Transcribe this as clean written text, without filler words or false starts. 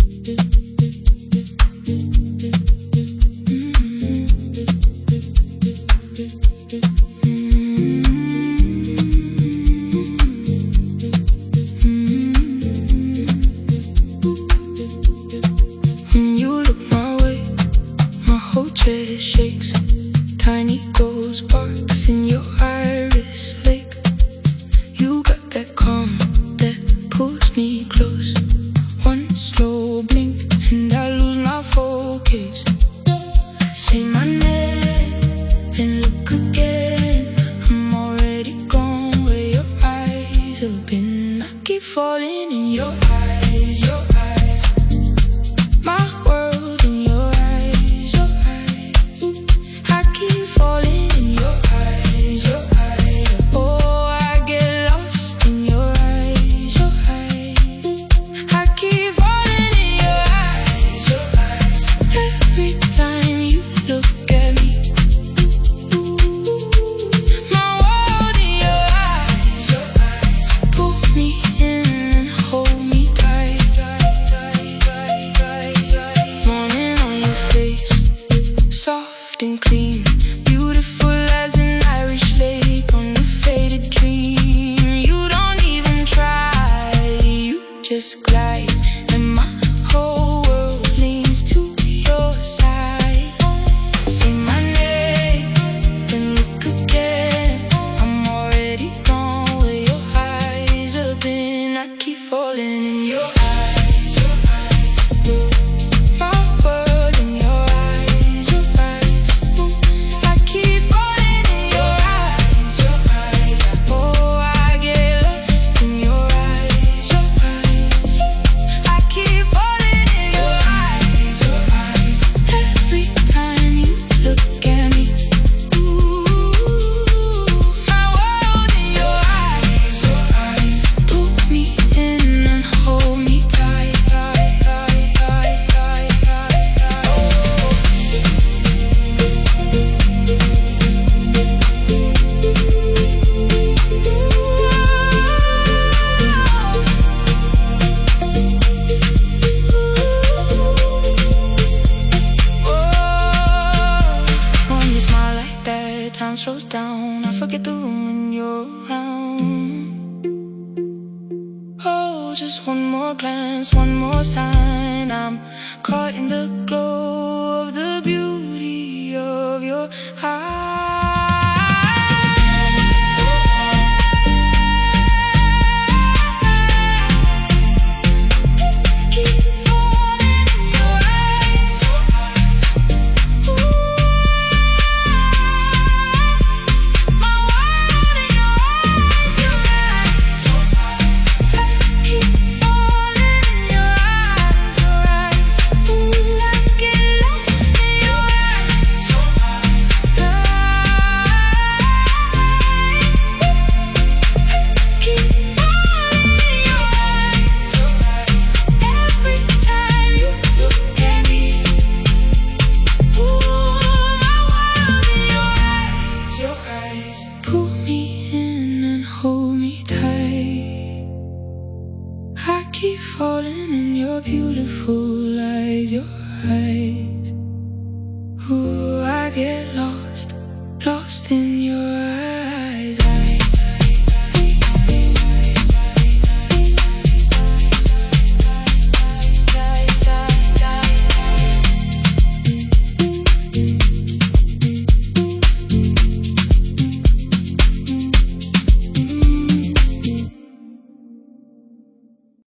When you look my way, my whole chest shakes. Tiny ghost sparks in your iris lake. You got that calm that pulls me close. One slow blink and I lose my focus. Say my name, then look again. I'm already gone where your eyes have been. I keep falling in your eyes, your eyes. My world in your eyes, your eyes. I keep falling in your eyes, your eyes. Oh, I get lost in your eyes, your eyes. I keep falling in your eyes, your eyes. Every time you look at me, my world in your eyes, your eyes. Pull me in and hold me tight. Morning on your face, soft and clean, beautiful as an Irish lake on a faded dream. You don't even try, you just glide, and my whole world leans to your side. Say my name, then look again. I'm already gone where your eyes have been. I keep falling in your eyes, your eyes. My world in your eyes, your eyes. I keep falling in your eyes, your eyes. Oh, I get lost in your eyes, your eyes. I keep falling in your eyes, your eyes. Every time you look at me, my world in your eyes, your eyes. Pull me in and hold me tight. When you smile like that, time slows down. I forget the room when you're around. Oh, just one more glance, one more sign. I'm caught in the glow of the beauty of your eyes. Keep falling in your eyes. My world in your eyes, your eyes. Keep falling in your eyes, your eyes. I get lost in your eyes, your eyes. Keep falling in your eyes, your eyes. Every time you look at me, my world in your eyes, your eyes. Pull me in and hold me tight. I keep falling in your beautiful eyes, your eyes. Ooh.